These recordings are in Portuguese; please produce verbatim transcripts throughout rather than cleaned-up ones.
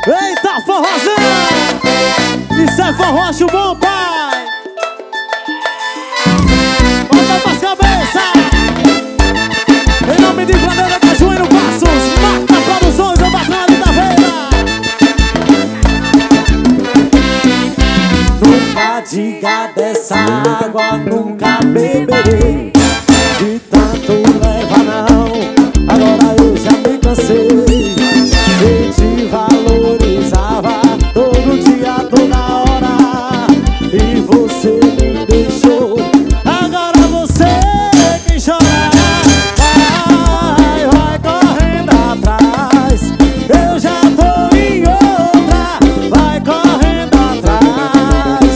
Eita, forrozinho! Isso é forró, acho bom, pai! Bota pras cabeças! Em nome de Planeta Cajuíno Passos, Marta Produções, o Bacana de Taveira! Nunca diga dessa água, nunca beberei. De tanto leva não, agora eu já me cansei. Eu te valorizava todo dia, toda hora, e você me deixou. Agora você é quem chora. Vai, vai correndo atrás, eu já tô em outra. Vai correndo atrás,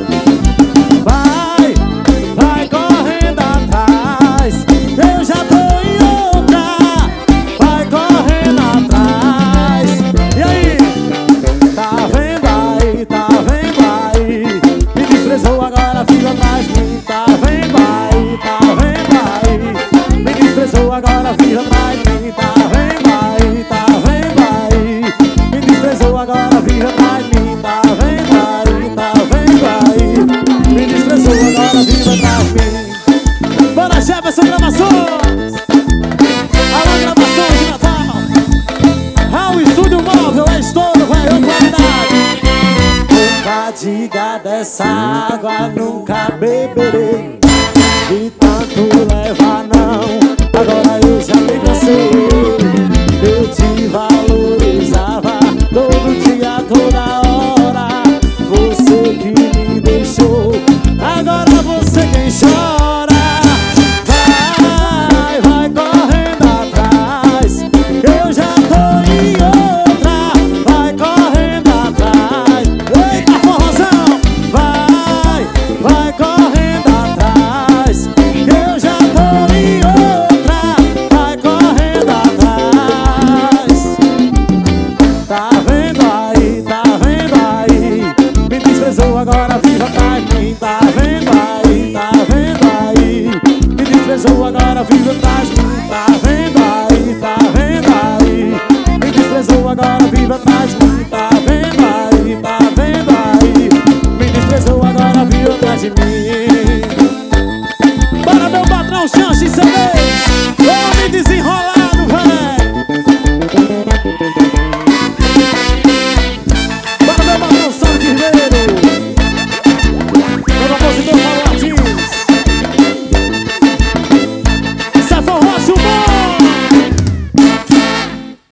vai, vai correndo atrás, eu já tô em outra. Vai correndo atrás. E aí? Tá vendo aí, tá vendo aí? Me desprezou, agora vive atrás de mim. Tá vendo aí, tá vendo aí? Me desprezou, agora vive atrás de mim. Tá vendo aí, tá vendo aí? Me desprezou, agora vive atrás de mim. Tá vendo aí, tá vendo aí? Me desprezou, agora vive atrás de mim. Bora, Jefferson Gravações! Alô, Gravações de Natal! Raul Estúdio Móvel, é estouro, vai, ô qualidade! Nunca diga dessa água, nunca beberei.